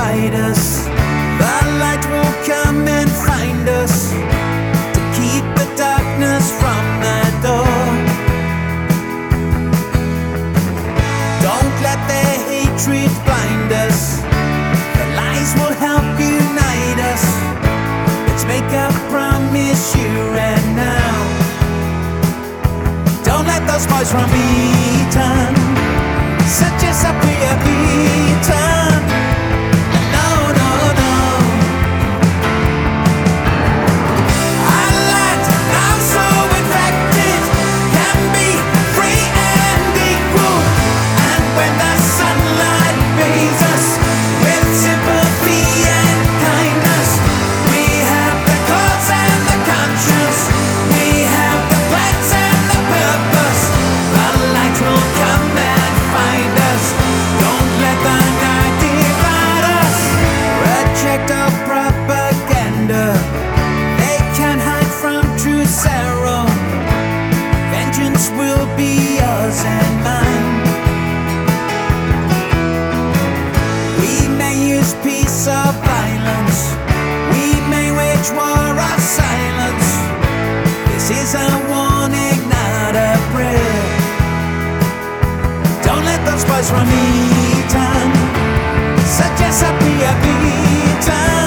guide us. The light will come and find us to keep the darkness from the door. Don't let their hatred blind us. The lies will help unite us. Let's make a promise, you and now. Don't let those boys from Eton suggest that we are beaten. No, no, no. Our land, now so infected, can be free and equal. And when the sunlight bathes us with sympathy and kindness, we have the cause and the conscience, we have the plans and the purpose. The light will come and find us. Don't let the night divide us. Reject our propaganda. They can't hide from true sorrow. Vengeance will be yours and mine. We may use peace or violence. We may wage war or silence. This is a warning, not a prayer. Don't let those boys from Eton suggest that we are beaten.